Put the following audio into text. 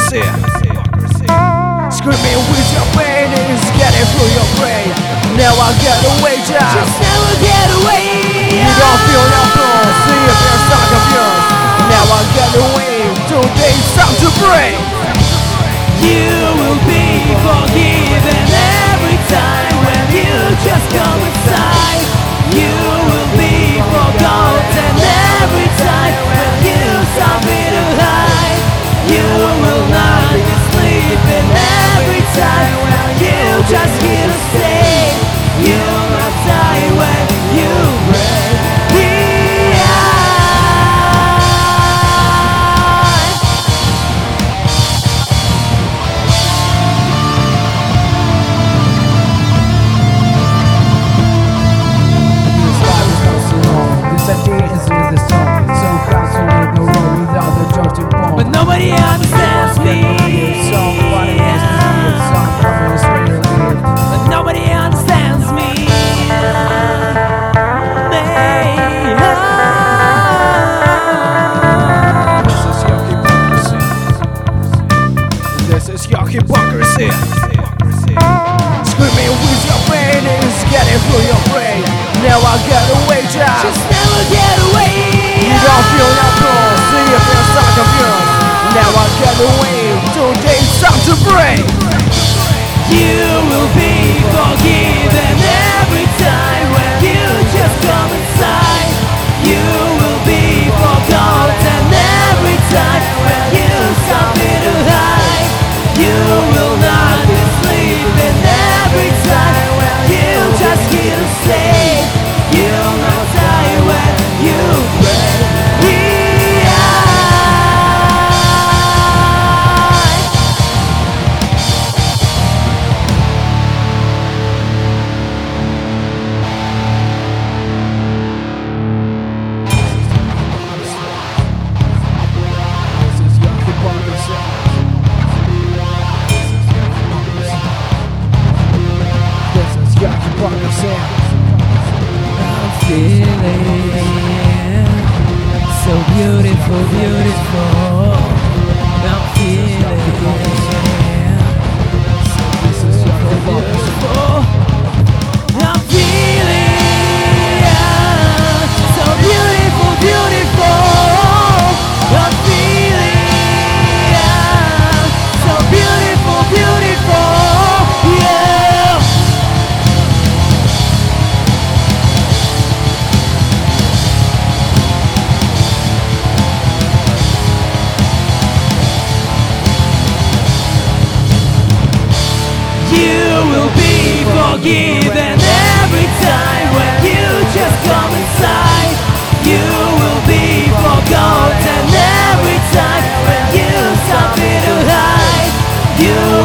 hypocrisy. Screaming with your pain is getting through your brain. Never get away, just never get away. You don't feel no close, see if you're stuck of yours. Never get away, today's time to break. You will be forgiven every time when you just come inside. You will be forgotten every time when you stop it to hide. You will not be sleeping every time when you just hear to say. You will not die when you break the eye. This life is not so long. This idea is in the song. So proud to live the world without the joy to bone. But nobody understands me. But nobody understands me. This is your hypocrisy. Screaming with your pain is getting through your brain. Never get away, just never get away. You don't feel no close, see if you're stuck of yours. Never get away, today's time to break. You will be forgiven every time when you just come inside. You will be forgotten every time when you stop it to hide. You will not be sleeping every time when you just hear to say. You'll not die when you break the eye. I'm feeling so beautiful, beautiful. I'm feeling so beautiful. I'm feeling so beautiful, beautiful. I'm feeling so beautiful, beautiful. Yeah. You will be forgiven every time when you just come inside. You will be forgotten every time when you stop it to hide. You